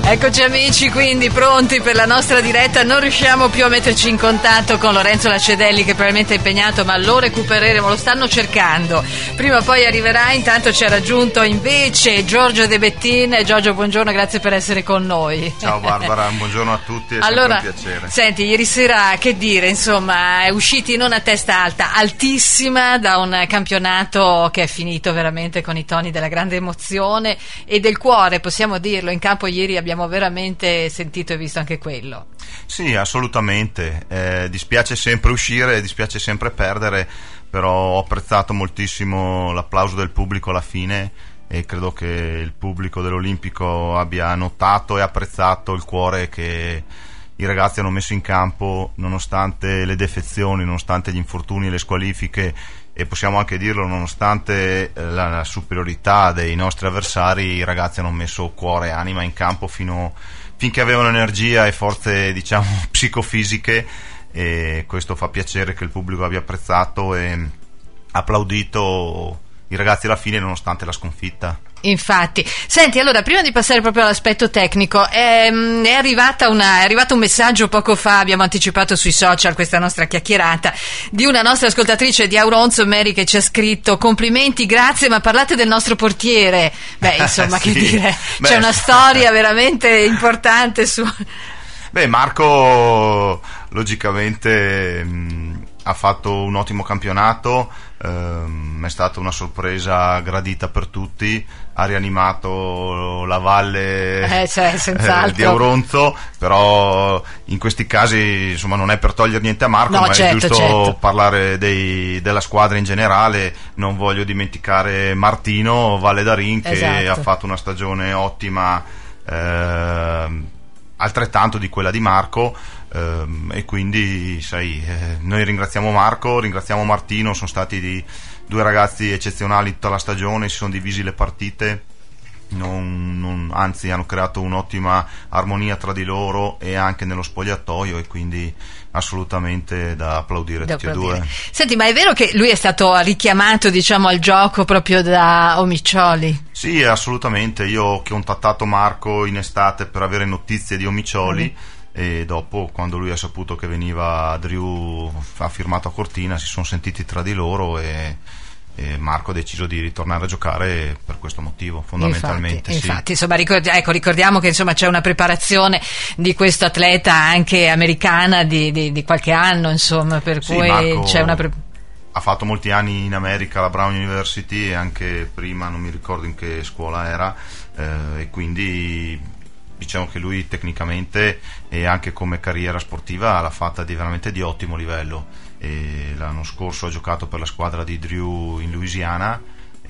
Eccoci amici, quindi pronti per la nostra diretta. Non riusciamo più a metterci in contatto con Lorenzo Lacedelli, che probabilmente è impegnato, ma lo recupereremo, lo stanno cercando. Prima o poi arriverà. Intanto ci ha raggiunto invece Giorgio De Bettin. Giorgio, buongiorno, grazie per essere con noi. Ciao Barbara, buongiorno a tutti, è allora, sempre un piacere. Senti, ieri sera, che dire, insomma, è usciti non a testa alta, altissima, da un campionato che è finito veramente con i toni della grande emozione e del cuore, possiamo dirlo. In campo ieri abbiamo veramente sentito e visto anche quello. Sì, assolutamente, dispiace sempre uscire, dispiace sempre perdere, però ho apprezzato moltissimo l'applauso del pubblico alla fine e credo che il pubblico dell'Olimpico abbia notato e apprezzato il cuore che i ragazzi hanno messo in campo, nonostante le defezioni, nonostante gli infortuni e le squalifiche, e possiamo anche dirlo, nonostante la superiorità dei nostri avversari, i ragazzi hanno messo cuore e anima in campo finché avevano energia e forze, diciamo, psicofisiche, e questo fa piacere che il pubblico abbia apprezzato e applaudito i ragazzi alla fine nonostante la sconfitta. Infatti, senti, allora prima di passare proprio all'aspetto tecnico, è arrivato un messaggio poco fa, abbiamo anticipato sui social questa nostra chiacchierata, di una nostra ascoltatrice di Auronzo, Mary, che ci ha scritto: complimenti, grazie, ma parlate del nostro portiere. Beh, insomma, sì. Che dire, c'è una storia veramente importante su... Beh, Marco logicamente ha fatto un ottimo campionato, è stata una sorpresa gradita per tutti, ha rianimato la valle di Auronzo, però in questi casi insomma non è per togliere niente a Marco, no, ma certo, è giusto certo. parlare della squadra in generale. Non voglio dimenticare Martino Valledarin, che esatto. ha fatto una stagione ottima, altrettanto di quella di Marco, e quindi noi ringraziamo Marco, ringraziamo Martino, sono stati due ragazzi eccezionali tutta la stagione, si sono divisi le partite, anzi hanno creato un'ottima armonia tra di loro e anche nello spogliatoio, e quindi assolutamente da applaudire tutti e due. Senti, ma è vero che lui è stato richiamato, diciamo, al gioco proprio da Omiccioli? Sì, assolutamente. Io ho contattato Marco in estate per avere notizie di Omiccioli, e dopo, quando lui ha saputo che veniva Drew, ha firmato a Cortina, si sono sentiti tra di loro e Marco ha deciso di ritornare a giocare per questo motivo, fondamentalmente. Infatti, insomma, ricordiamo che insomma c'è una preparazione di questo atleta anche americana di qualche anno, insomma, per cui Marco c'è una ha fatto molti anni in America alla Brown University, e anche prima non mi ricordo in che scuola era, e quindi diciamo che lui tecnicamente e anche come carriera sportiva l'ha fatta veramente di ottimo livello. E l'anno scorso ha giocato per la squadra di Drew in Louisiana,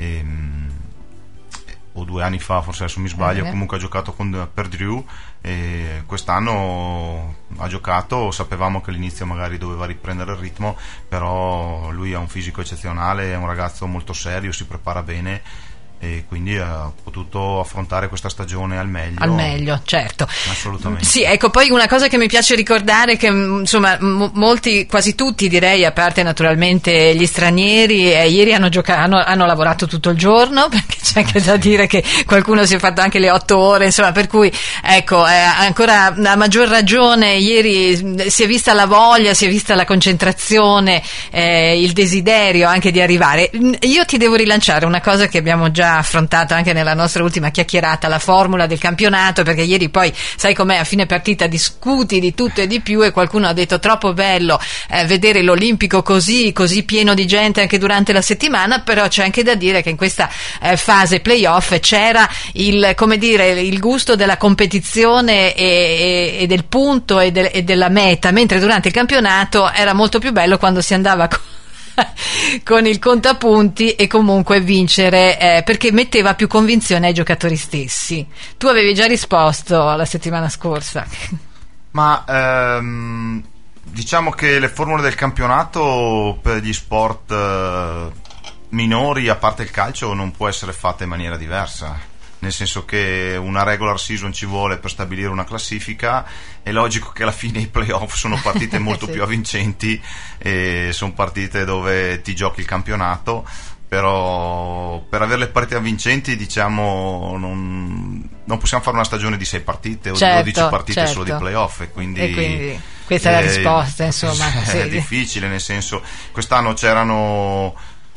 o 2 anni fa, forse adesso mi sbaglio, comunque ha giocato per Drew, e quest'anno ha giocato. Sapevamo che all'inizio magari doveva riprendere il ritmo, però lui ha un fisico eccezionale, è un ragazzo molto serio, si prepara bene, e quindi ha potuto affrontare questa stagione al meglio, certo, assolutamente. Sì, ecco, poi una cosa che mi piace ricordare è che insomma molti, quasi tutti direi, a parte naturalmente gli stranieri, ieri hanno lavorato tutto il giorno, perché c'è anche da dire che qualcuno si è fatto anche le 8 ore, insomma, per cui ecco, ancora a maggior ragione ieri si è vista la voglia, si è vista la concentrazione, il desiderio anche di arrivare. Io ti devo rilanciare una cosa che abbiamo già affrontato anche nella nostra ultima chiacchierata, la formula del campionato, perché ieri poi sai com'è, a fine partita discuti di tutto e di più, e qualcuno ha detto troppo bello vedere l'Olimpico così pieno di gente anche durante la settimana, però c'è anche da dire che in questa fase playoff c'era il gusto della competizione e del punto e della meta, mentre durante il campionato era molto più bello quando si andava con il contapunti e comunque vincere, perché metteva più convinzione ai giocatori stessi. Tu avevi già risposto la settimana scorsa. Ma diciamo che le formule del campionato per gli sport minori, a parte il calcio, non può essere fatta in maniera diversa, nel senso che una regular season ci vuole per stabilire una classifica. È logico che alla fine i playoff sono partite molto più avvincenti, e sono partite dove ti giochi il campionato, però per avere le partite vincenti, diciamo, non possiamo fare una stagione di 6 partite o di 12 partite solo di playoff, e quindi questa è la risposta, insomma. È difficile, nel senso, quest'anno c'erano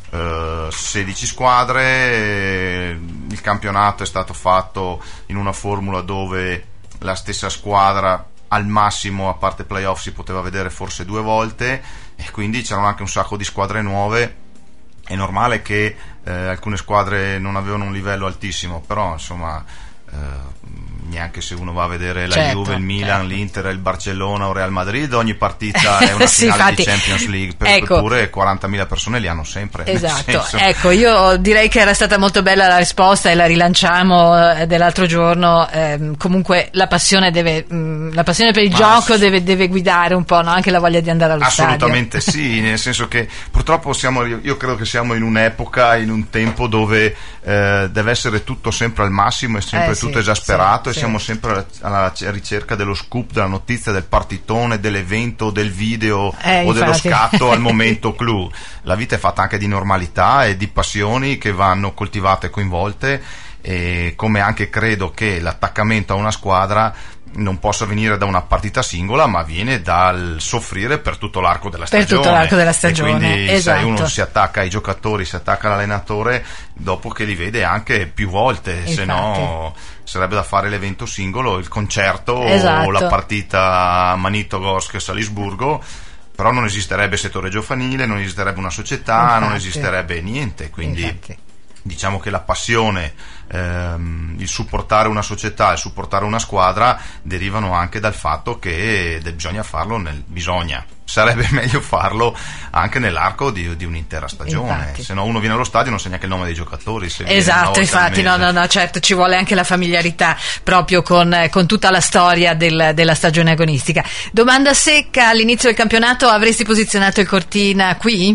16 squadre, il campionato è stato fatto in una formula dove la stessa squadra al massimo, a parte playoff, si poteva vedere forse 2 volte, e quindi c'erano anche un sacco di squadre nuove. È normale che alcune squadre non avevano un livello altissimo, però insomma neanche se uno va a vedere la Juve, il Milan, l'Inter, il Barcellona o il Real Madrid, ogni partita è una finale di Champions League, eppure 40.000 persone li hanno sempre. Esatto, ecco, io direi che era stata molto bella la risposta e la rilanciamo dell'altro giorno. Comunque la passione per il gioco deve guidare un po', no? Anche la voglia di andare allo stadio. Assolutamente sì, nel senso che purtroppo io credo che siamo in un'epoca, in un tempo dove deve essere tutto sempre al massimo e sempre tutto esasperato, e siamo sempre alla ricerca dello scoop, della notizia, del partitone, dell'evento, del video o dello scatto al momento clou. La vita è fatta anche di normalità e di passioni che vanno coltivate e coinvolte, e come anche credo che l'attaccamento a una squadra non possa venire da una partita singola, ma viene dal soffrire per tutto l'arco della stagione. Per tutto l'arco della stagione, e quindi sai, uno si attacca ai giocatori, si attacca all'allenatore dopo che li vede anche più volte, se no sarebbe da fare l'evento singolo, il concerto o la partita a Magnitogorsk e Salisburgo, però non esisterebbe settore giovanile, non esisterebbe una società, non esisterebbe niente, quindi diciamo che la passione, il supportare una società, il supportare una squadra derivano anche dal fatto che bisogna farlo sarebbe meglio farlo anche nell'arco di un'intera stagione, se no uno viene allo stadio e non sa neanche il nome dei giocatori. Infatti no, certo, ci vuole anche la familiarità proprio con tutta la storia della stagione agonistica. Domanda secca: all'inizio del campionato avresti posizionato il Cortina qui?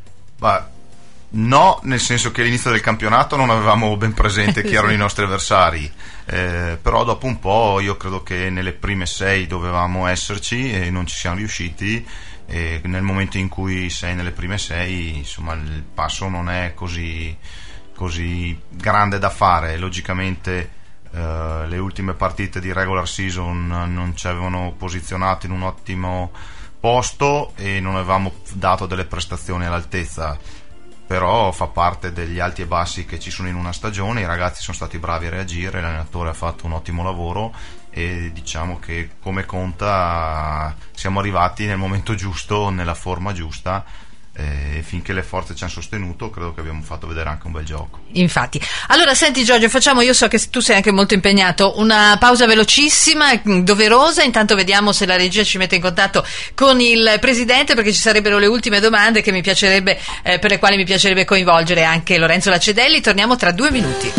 No, nel senso che all'inizio del campionato non avevamo ben presente chi erano i nostri avversari, però dopo un po' io credo che nelle prime 6 dovevamo esserci e non ci siamo riusciti, e nel momento in cui sei nelle prime 6, insomma, il passo non è così grande da fare. Logicamente le ultime partite di regular season non ci avevano posizionato in un ottimo posto e non avevamo dato delle prestazioni all'altezza, però fa parte degli alti e bassi che ci sono in una stagione. I ragazzi sono stati bravi a reagire, l'allenatore ha fatto un ottimo lavoro e diciamo che, come conta, siamo arrivati nel momento giusto, nella forma giusta, e finché le forze ci hanno sostenuto credo che abbiamo fatto vedere anche un bel gioco. Infatti. Allora senti Giorgio, io so che tu sei anche molto impegnato, una pausa velocissima, doverosa, intanto vediamo se la regia ci mette in contatto con il presidente, perché ci sarebbero le ultime domande che mi piacerebbe per le quali mi piacerebbe coinvolgere anche Lorenzo Lacedelli. Torniamo tra 2 minuti.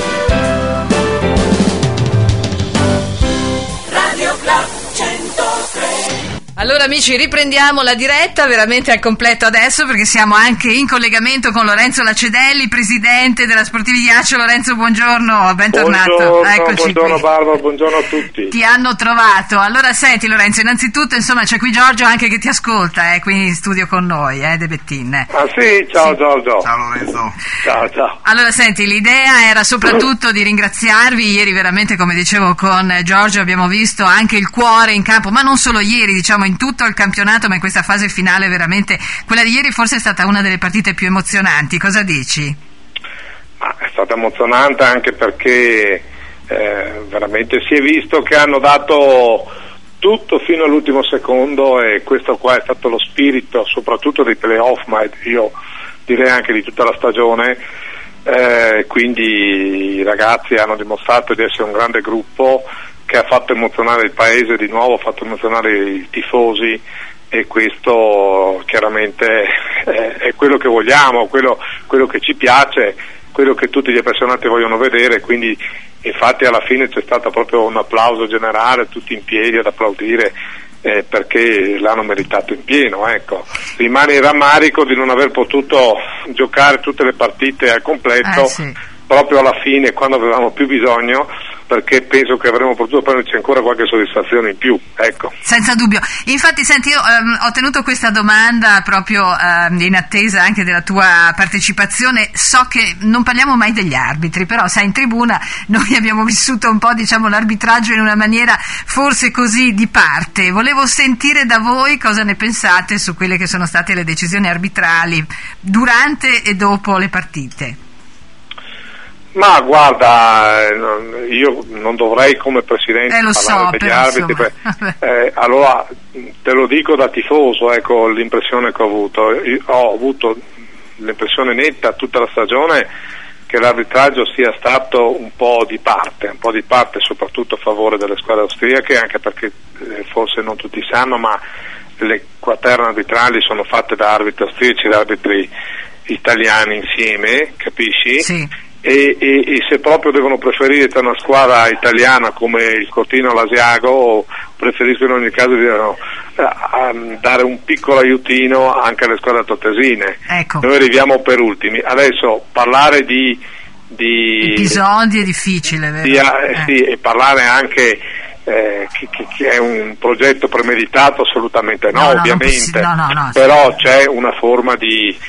Radio Club 103. Allora amici, riprendiamo la diretta veramente al completo adesso, perché siamo anche in collegamento con Lorenzo Lacedelli, presidente della Sportivi Ghiaccio. Lorenzo, buongiorno, bentornato. Buongiorno Barbara, buongiorno a tutti. Ti hanno trovato. Allora senti Lorenzo, innanzitutto insomma c'è qui Giorgio anche che ti ascolta, qui in studio con noi, De Bettin. Ah sì, ciao Giorgio. Ciao Lorenzo. Ciao. Allora senti, l'idea era soprattutto di ringraziarvi. Ieri veramente, come dicevo con Giorgio, abbiamo visto anche il cuore in campo, ma non solo ieri, diciamo in tutto il campionato, ma in questa fase finale veramente quella di ieri forse è stata una delle partite più emozionanti. Cosa dici? È stata emozionante anche perché veramente si è visto che hanno dato tutto fino all'ultimo secondo, e questo qua è stato lo spirito soprattutto dei playoff, ma io direi anche di tutta la stagione. Quindi i ragazzi hanno dimostrato di essere un grande gruppo che ha fatto emozionare il paese di nuovo, ha fatto emozionare i tifosi, e questo chiaramente è quello che vogliamo, quello che ci piace, quello che tutti gli appassionati vogliono vedere. Quindi infatti alla fine c'è stato proprio un applauso generale, tutti in piedi ad applaudire, perché l'hanno meritato in pieno. Rimane il rammarico di non aver potuto giocare tutte le partite al completo, proprio alla fine, quando avevamo più bisogno, perché penso che avremmo potuto prenderci ancora qualche soddisfazione in più, ecco. Senza dubbio. Infatti, senti, io ho tenuto questa domanda proprio in attesa anche della tua partecipazione. So che non parliamo mai degli arbitri, però sai, in tribuna noi abbiamo vissuto un po', diciamo, l'arbitraggio in una maniera forse così di parte. Volevo sentire da voi cosa ne pensate su quelle che sono state le decisioni arbitrali durante e dopo le partite. Ma guarda, io non dovrei come presidente parlare degli arbitri, allora te lo dico da tifoso, ecco l'impressione che ho avuto. Io ho avuto l'impressione netta tutta la stagione che l'arbitraggio sia stato un po' di parte soprattutto a favore delle squadre austriache, anche perché forse non tutti sanno, ma le quaterne arbitrali sono fatte da arbitri austriaci e da arbitri italiani insieme, capisci? Sì. E se proprio devono preferire tra una squadra italiana come il Cortina o l'Asiago, preferisco in ogni caso dare un piccolo aiutino anche alle squadre altoatesine. Ecco. Noi arriviamo per ultimi. Adesso parlare di episodi è difficile, vero? Sì, e parlare anche che è un progetto premeditato, assolutamente no, ovviamente, no, però c'è una forma di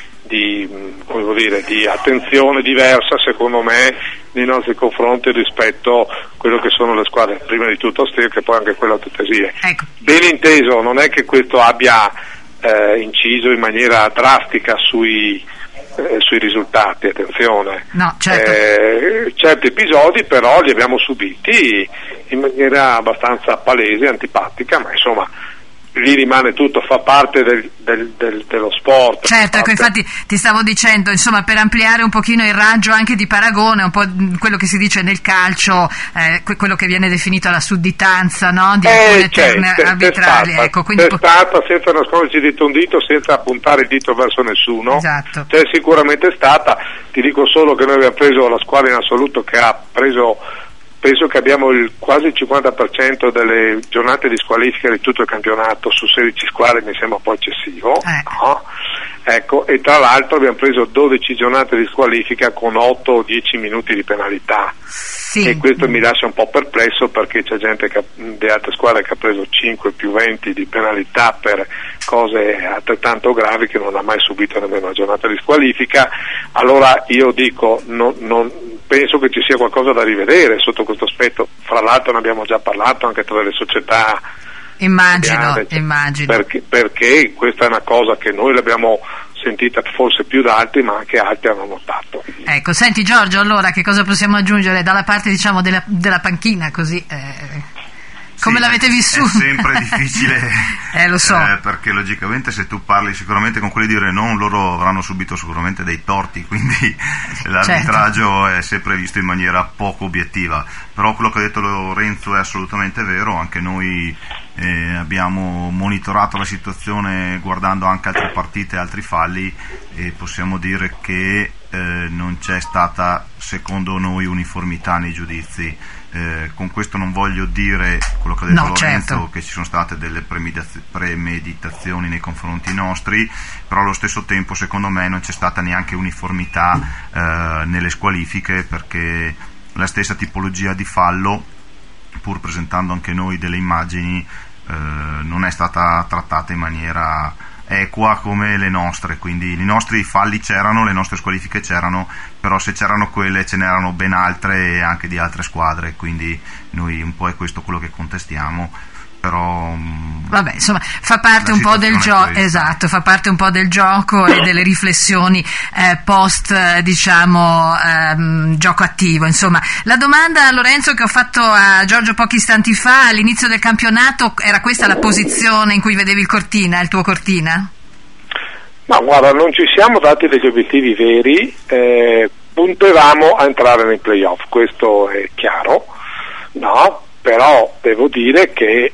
attenzione diversa secondo me nei nostri confronti rispetto a quello che sono le squadre, prima di tutto austriache e poi anche quelle altoatesine. Ecco. Ben inteso, non è che questo abbia inciso in maniera drastica sui risultati, attenzione. No, certo. Certi episodi però li abbiamo subiti in maniera abbastanza palese e antipatica, ma insomma lì rimane tutto, fa parte dello sport. Certo, ecco, infatti ti stavo dicendo, insomma, per ampliare un pochino il raggio anche di paragone, un po' quello che si dice nel calcio, quello che viene definito la sudditanza, no? Di alcune terne arbitrali. Ecco, quindi c'è stata, senza nasconderci dietro un dito, senza puntare il dito verso nessuno. Esatto. C'è sicuramente stata, ti dico solo che noi abbiamo preso la squadra in assoluto che ha preso, penso che abbiamo quasi il 50% delle giornate di squalifica di tutto il campionato su 16 squadre, mi sembra un po' eccessivo, no? Ecco, e tra l'altro abbiamo preso 12 giornate di squalifica con 8 o 10 minuti di penalità. Sì. E questo mi lascia un po' perplesso, perché c'è gente di altre squadre che ha preso 5 più 20 di penalità per cose altrettanto gravi, che non ha mai subito nemmeno una giornata di squalifica. Allora io dico, non penso che ci sia qualcosa da rivedere sotto questo aspetto. Fra l'altro ne abbiamo già parlato anche tra le società. Immagino. Perché questa è una cosa che noi l'abbiamo sentita forse più da altri, ma anche altri hanno notato. Ecco, senti Giorgio, allora che cosa possiamo aggiungere dalla parte, diciamo, della panchina, così come l'avete vissuto? È sempre difficile lo so, perché logicamente se tu parli sicuramente con quelli di Renault, loro avranno subito sicuramente dei torti, quindi l'arbitraggio è sempre visto in maniera poco obiettiva. Però quello che ha detto Lorenzo è assolutamente vero, anche noi abbiamo monitorato la situazione guardando anche altre partite e altri falli, e possiamo dire che non c'è stata, secondo noi, uniformità nei giudizi. Con questo non voglio dire quello che ha detto Lorenzo, certo, che ci sono state delle premeditazioni nei confronti nostri, però allo stesso tempo secondo me non c'è stata neanche uniformità nelle squalifiche, perché la stessa tipologia di fallo, pur presentando anche noi delle immagini, non è stata trattata in maniera equa come le nostre. Quindi i nostri falli c'erano, le nostre squalifiche c'erano, però se c'erano quelle ce n'erano ben altre anche di altre squadre, quindi noi un po' è questo quello che contestiamo. Però vabbè, insomma, fa parte un po' del gioco, esatto, fa parte un po' del gioco e delle riflessioni post, diciamo, gioco attivo. Insomma, la domanda, Lorenzo, che ho fatto a Giorgio pochi istanti fa, all'inizio del campionato, era questa la posizione in cui vedevi il Cortina, il tuo Cortina? Ma guarda, non ci siamo dati degli obiettivi veri, puntavamo a entrare nei playoff, questo è chiaro, no? Però devo dire che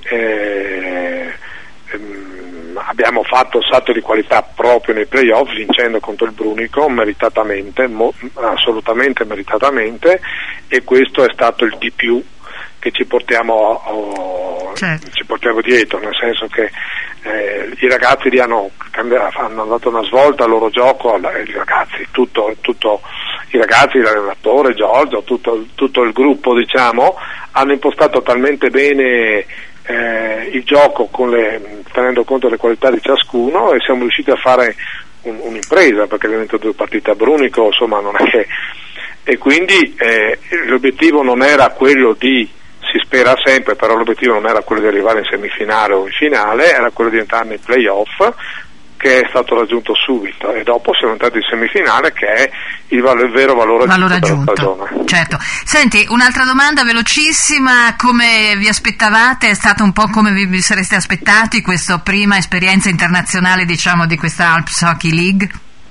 abbiamo fatto un salto di qualità proprio nei playoff, vincendo contro il Brunico meritatamente, assolutamente meritatamente, e questo è stato il di più che ci portiamo dietro, nel senso che i ragazzi lì hanno dato una svolta al loro gioco, i ragazzi, tutto i ragazzi, l'allenatore, Giorgio, tutto il gruppo, diciamo, hanno impostato talmente bene il gioco tenendo conto delle qualità di ciascuno, e siamo riusciti a fare un'impresa, perché abbiamo vinto 2 partite a Brunico, insomma non è che... E quindi l'obiettivo non era quello si spera sempre, però l'obiettivo non era quello di arrivare in semifinale o in finale, era quello di entrare nei playoff, che è stato raggiunto subito, e dopo siamo entrati in semifinale, che è il vero valore aggiunto della stagione. Certo. Senti, un'altra domanda velocissima: come vi aspettavate? È stato un po' come vi sareste aspettati questa prima esperienza internazionale, diciamo, di questa Alps Hockey League?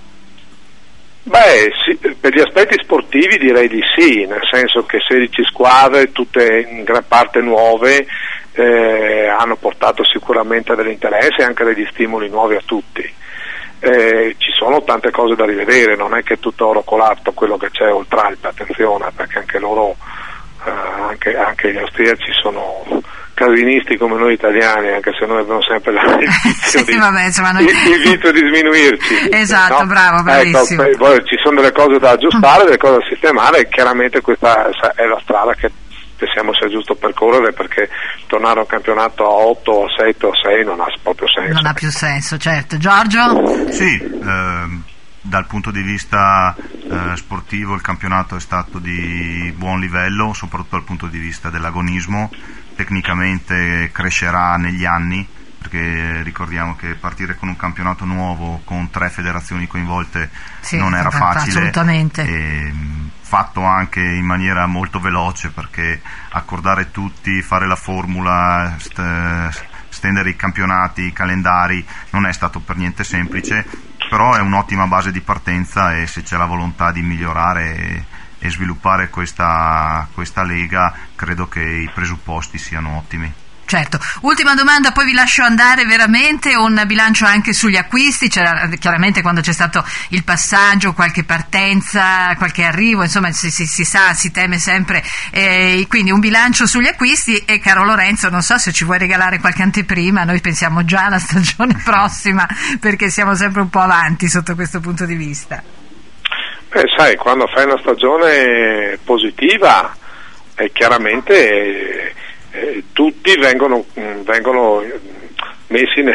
Beh, sì, per gli aspetti sportivi direi di sì, nel senso che 16 squadre, tutte in gran parte nuove, hanno portato sicuramente dell'interesse e anche degli stimoli nuovi a tutti. Ci sono tante cose da rivedere, non è che è tutto oro colato quello che c'è oltre Alpe, attenzione, perché anche loro, anche gli austriaci sono casinisti come noi italiani, anche se noi abbiamo sempre l'invito di sminuirci. Esatto, no? Bravo, bravissimo. Poi ci sono delle cose da aggiustare, delle cose da sistemare, e chiaramente questa è la strada che pensiamo sia giusto percorrere, perché tornare a un campionato a 8, a 7 o 6 non ha proprio senso. Non ha più senso, certo. Giorgio? Sì, dal punto di vista sportivo il campionato è stato di buon livello, soprattutto dal punto di vista dell'agonismo. Tecnicamente crescerà negli anni, perché ricordiamo che partire con un campionato nuovo con 3 federazioni coinvolte non era facile, assolutamente. E fatto anche in maniera molto veloce, perché accordare tutti, fare la formula, stendere i campionati, i calendari non è stato per niente semplice, però è un'ottima base di partenza, e se c'è la volontà di migliorare e sviluppare questa lega, credo che i presupposti siano ottimi. Certo. Ultima domanda, poi vi lascio andare. Veramente un bilancio anche sugli acquisti? C'era chiaramente, quando c'è stato il passaggio, qualche partenza, qualche arrivo, insomma si sa, si teme sempre, quindi un bilancio sugli acquisti. E caro Lorenzo, non so se ci vuoi regalare qualche anteprima, noi pensiamo già alla stagione prossima, perché siamo sempre un po' avanti sotto questo punto di vista. Sai, quando fai una stagione positiva, chiaramente tutti vengono messi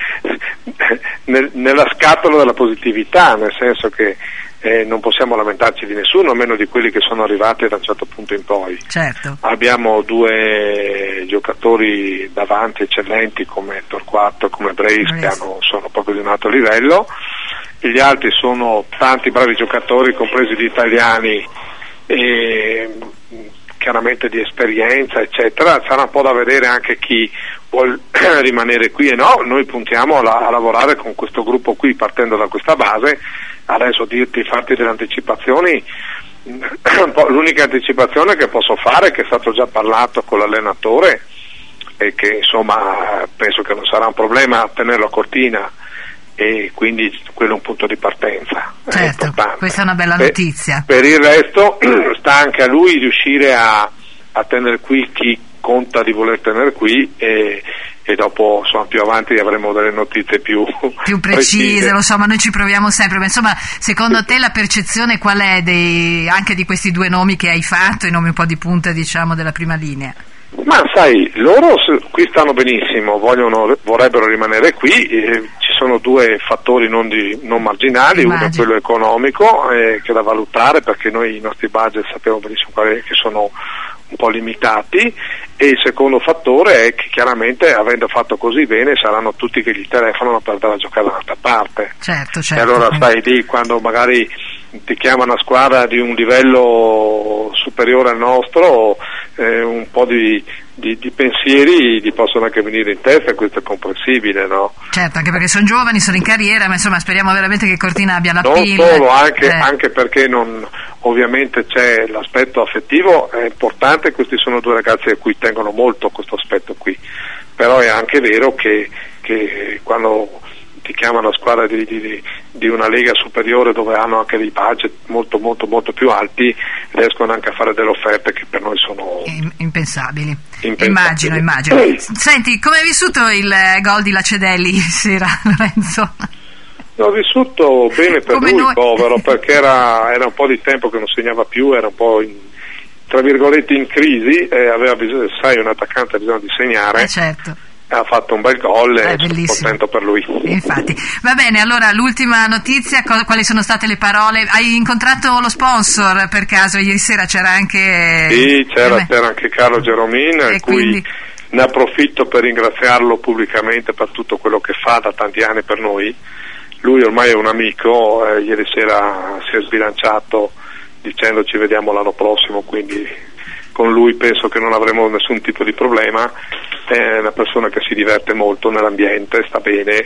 nella scatola della positività, nel senso che non possiamo lamentarci di nessuno, a meno di quelli che sono arrivati da un certo punto in poi. Certo. Abbiamo 2 giocatori davanti eccellenti come Torquato e come Brace, che sono proprio di un alto livello. Gli altri sono tanti bravi giocatori, compresi gli italiani, e chiaramente di esperienza, eccetera. Sarà un po' da vedere anche chi vuol rimanere qui e no. Noi puntiamo a lavorare con questo gruppo qui, partendo da questa base. Adesso farti delle anticipazioni, l'unica anticipazione che posso fare è che è stato già parlato con l'allenatore, e che insomma penso che non sarà un problema tenerlo a Cortina, e quindi quello è un punto di partenza. Certo, questa è una bella notizia. Per il resto sta anche a lui riuscire a tenere qui chi conta di voler tenere qui, e dopo, insomma, più avanti avremo delle notizie più precise. Lo so, ma noi ci proviamo sempre. Ma insomma, secondo te la percezione qual è anche di questi 2 nomi che hai fatto, i nomi un po' di punta, diciamo, della prima linea? Ma sai, loro qui stanno benissimo, vorrebbero rimanere qui. Ci sono 2 fattori non marginali. Immagino. Uno è quello economico, che è da valutare, perché noi i nostri budget sappiamo benissimo che sono un po' limitati, e il secondo fattore è che chiaramente, avendo fatto così bene, saranno tutti che gli telefonano per andare a giocare da un'altra parte. Certo. E allora stai lì, quando magari ti chiama una squadra di un livello superiore al nostro, un po' di pensieri gli possono anche venire in testa, e questo è comprensibile, no? Certo, anche perché sono giovani, sono in carriera, ma insomma speriamo veramente che Cortina abbia la PIL. Non solo, anche perché ovviamente c'è l'aspetto affettivo, è importante. Questi sono 2 ragazzi a cui tengono molto questo aspetto qui, però è anche vero che quando ti chiamano a squadra di una lega superiore, dove hanno anche dei budget molto molto molto più alti, riescono anche a fare delle offerte che per noi sono impensabili. Immagino. Sì. Senti, come hai vissuto il gol di Lacedelli ieri sera, Lorenzo? L'ho vissuto bene per Come lui, noi. povero, perché era un po' di tempo che non segnava più, era un po' tra virgolette in crisi, aveva bisogno, sai, un attaccante ha bisogno di segnare. Certo. Ha fatto un bel gol e sono Bellissimo. contento per lui. Infatti. Va bene, allora l'ultima notizia, quali sono state le parole? Hai incontrato lo sponsor per caso? Ieri sera c'era anche... Sì, c'era anche Carlo Geromin, E cui quindi... ne approfitto per ringraziarlo pubblicamente per tutto quello che fa da tanti anni per noi. Lui ormai è un amico, ieri sera si è sbilanciato dicendo ci vediamo l'anno prossimo, quindi con lui penso che non avremo nessun tipo di problema. È una persona che si diverte molto nell'ambiente, sta bene,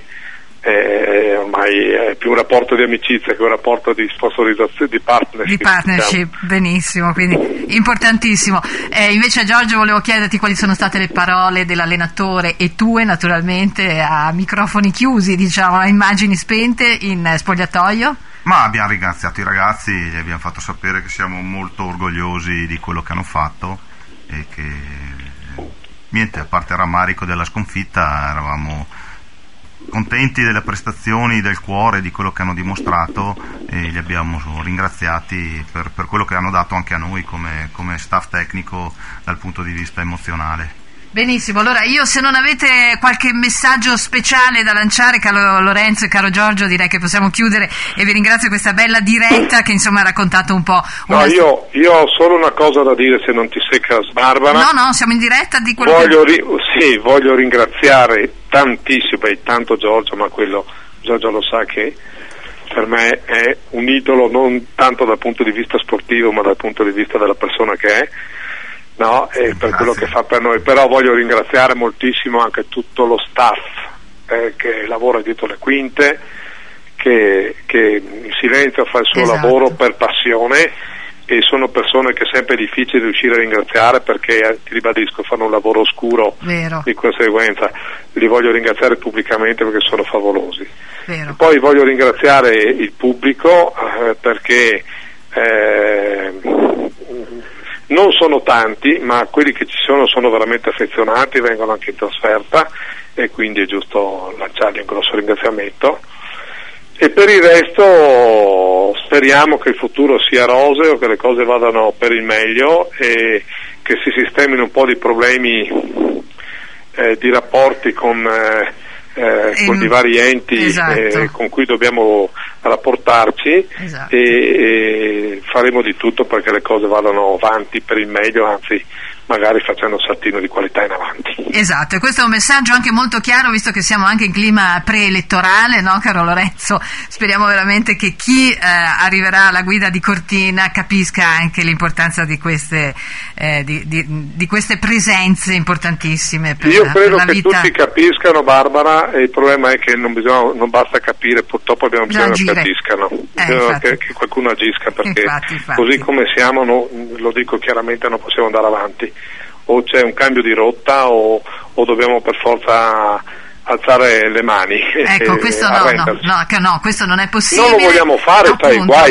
ormai è più un rapporto di amicizia che un rapporto di sponsorizzazione, di partnership. Diciamo. Benissimo, quindi importantissimo. Invece Giorgio volevo chiederti quali sono state le parole dell'allenatore e tue naturalmente a microfoni chiusi, diciamo, a immagini spente in spogliatoio. Ma abbiamo ringraziato i ragazzi, gli abbiamo fatto sapere che siamo molto orgogliosi di quello che hanno fatto e che niente, a parte il rammarico della sconfitta, eravamo contenti delle prestazioni, del cuore, di quello che hanno dimostrato e li abbiamo ringraziati per quello che hanno dato anche a noi come staff tecnico dal punto di vista emozionale. Benissimo, allora io, se non avete qualche messaggio speciale da lanciare, caro Lorenzo e caro Giorgio, direi che possiamo chiudere e vi ringrazio questa bella diretta che insomma ha raccontato un po'. No, io ho solo una cosa da dire, se non ti secca Barbara. No, siamo in diretta di quello voglio ringraziare tantissimo e tanto Giorgio, ma quello Giorgio lo sa che per me è un idolo non tanto dal punto di vista sportivo ma dal punto di vista della persona che è. No, e per quello che fa per noi, però voglio ringraziare moltissimo anche tutto lo staff che lavora dietro le quinte, che in silenzio fa il suo lavoro per passione, e sono persone che è sempre difficile riuscire a ringraziare perché, ti ribadisco, fanno un lavoro oscuro. Vero. Di conseguenza li voglio ringraziare pubblicamente perché sono favolosi. Vero. Poi voglio ringraziare il pubblico perché non sono tanti, ma quelli che ci sono veramente affezionati, vengono anche in trasferta e quindi è giusto lanciargli un grosso ringraziamento. E per il resto speriamo che il futuro sia roseo, che le cose vadano per il meglio e che si sistemino un po' di problemi di rapporti con i vari enti con cui dobbiamo rapportarci, e faremo di tutto perché le cose vadano avanti per il meglio, anzi magari facendo un saltino di qualità in avanti. Esatto, e questo è un messaggio anche molto chiaro, visto che siamo anche in clima preelettorale, no, caro Lorenzo? Speriamo veramente che chi arriverà alla guida di Cortina capisca anche l'importanza di queste di queste presenze importantissime per, io credo per la che vita. Tutti capiscano, Barbara, e il problema è che non basta capire, purtroppo abbiamo bisogno che agiscano, bisogna che qualcuno agisca, perché infatti. Così come siamo, lo dico chiaramente, non possiamo andare avanti. O c'è un cambio di rotta o dobbiamo per forza alzare le mani. Ecco, questo no, questo non è possibile. Non lo vogliamo fare, appunto, guai.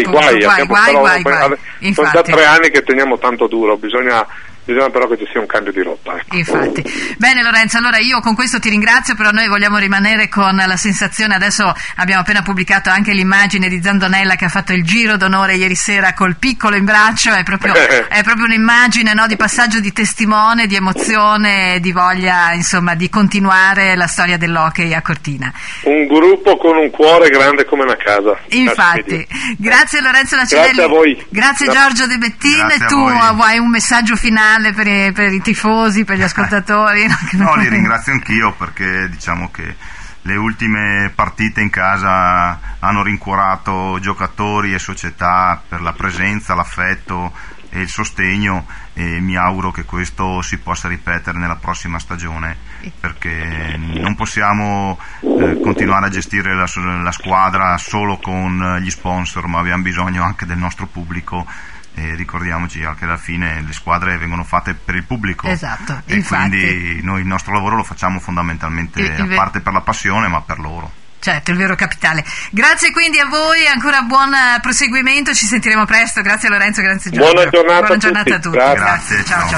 Infatti. Sono già 3 anni che teniamo tanto duro, bisogna però che ci sia un cambio di rotta. Ecco. Infatti. Bene Lorenzo, allora io con questo ti ringrazio, però noi vogliamo rimanere con la sensazione, adesso abbiamo appena pubblicato anche l'immagine di Zandonella che ha fatto il giro d'onore ieri sera col piccolo in braccio, è proprio un'immagine, no, di passaggio di testimone, di emozione, di voglia insomma di continuare la storia dell'hockey a Cortina. Un gruppo con un cuore grande come una casa. Infatti. Grazie Lorenzo Lacinelli. Grazie a voi. Grazie Giorgio De Bettin. Tu hai un messaggio finale per i tifosi, per gli ascoltatori? No, li ringrazio anch'io perché diciamo che le ultime partite in casa hanno rincuorato giocatori e società per la presenza, l'affetto e il sostegno, e mi auguro che questo si possa ripetere nella prossima stagione, perché non possiamo continuare a gestire la squadra solo con gli sponsor, ma abbiamo bisogno anche del nostro pubblico. E ricordiamoci che alla fine le squadre vengono fatte per il pubblico, esatto, e infatti. Quindi noi il nostro lavoro lo facciamo fondamentalmente a parte per la passione, ma per loro. Certo, il vero capitale. Grazie quindi a voi, ancora buon proseguimento, ci sentiremo presto. Grazie Lorenzo, grazie Giorgio. Buona giornata a tutti. Grazie. Ciao.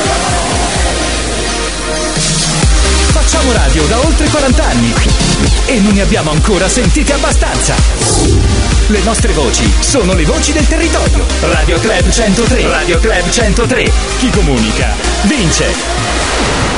Facciamo radio da oltre 40 anni e non ne abbiamo ancora sentite abbastanza. Le nostre voci sono le voci del territorio. Radio Club 103. Radio Club 103. Chi comunica vince.